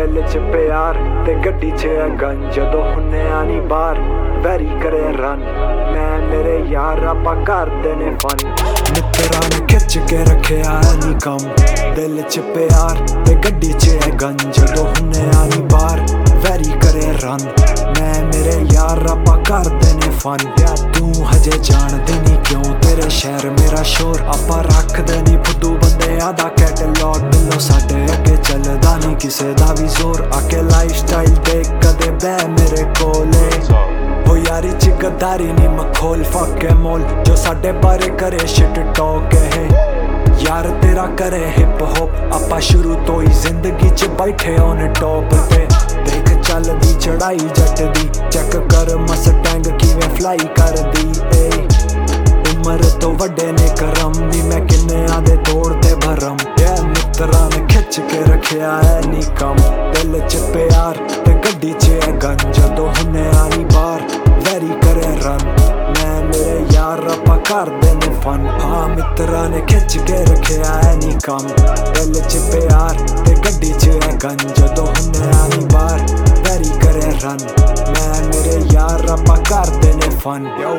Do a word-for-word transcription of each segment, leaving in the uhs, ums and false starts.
दिल च प्यार ते गड्डी च है गन जदों हुन्ने आनी बाहर वैरी करे रन मैं मेरे यार आपा करदे ने फन मित्तरां ने खिच के रखिया नी कम दिल च प्यार ते गड्डी च है गन जदों हुन्ने आनी बाहर वैरी करे रन मैं मेरे यार आपा करदे ने फन तू हजे जानदे नी क्यों तेरे शहर मेरा शोर आपा रखदे नी फुद्दू बंदेयां दा कैटलॉग दिलों साडे अगे चलदा नी किसे दा भी जोर आके लाइफ स्टाइल देख कदे बह मेरे कोले हो यारी च गद्दारी नी मखोल फके मोल जो साडे बारे करे शिट टॉक है यार तेरा करे हिप हॉप आपा शुरू तो ही जिंदगी च बैठे ऑन टॉप पे देख चलदी चढ़ाई जट दी चेक कर मस्टैंग किवें फ्लाई कर दी ए उमर तो वड्डे ने करम नी मैं किन्ने आदे तोड़ते भरम ए मित्तरां ने खिच के रखिया है नी कम दिल च प्यार ते गड्डी च है गन जदों हुन्ने आनी बाहर वैरी करे रन मैं मेरे यार आपा करदे ने फन हाँ मित्तरां ने खिच के रखिया है नी कम दिल च प्यार ते गड्डी च है गन जदों हुन्ने आनी बाहर वैरी करे रन मैं मेरे यार आपा करदे ने फन यो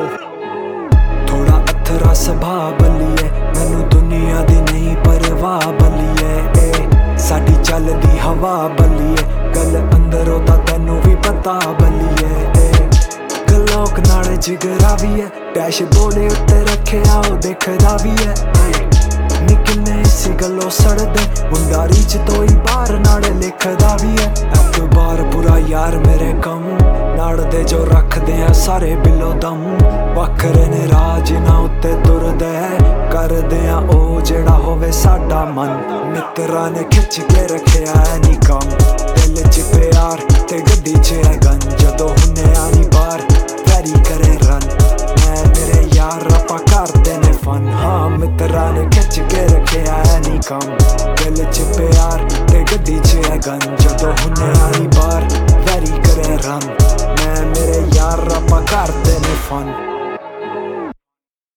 थोड़ा अथरा सुभा बल्लीए मैनू दुनिया दी नहीं परवाह बल्लीए ए साडी चलदी हवा बल्लीए गल अंदरों दा तैनू भी पता बल्लीए ए गलोक नाल जिगरा भी है डैशबोर्ड उत्ते रखिया ओ देखदा भी है नी किन्ने इसी गलों सड़दे मुंडारी च तो ही बाहर नाल लिखदा भी है एक बार बुरा यार मेरे कम नाड़दे जो रखदे आ सारे बिलो दम वखरे ने राज ना उत्ते तुरदे करदे आ ओ जेड़ा होवे साडा मन मित्तरां ने खिच के रखिया है नी कम दिल च प्यार ते गड्डी च है गन जदों हुन्ने आनी बाहर वैरी करे रन मैं मेरे यार आपा करदे ने फन हाँ मित्तरां ने खिच के रखिया है नी कम दिल च प्यार ते गड्डी च है गन जदों हुन्ने आनी बाहर वैरी करे रन मैं मेरे यार आपा करदे ने फन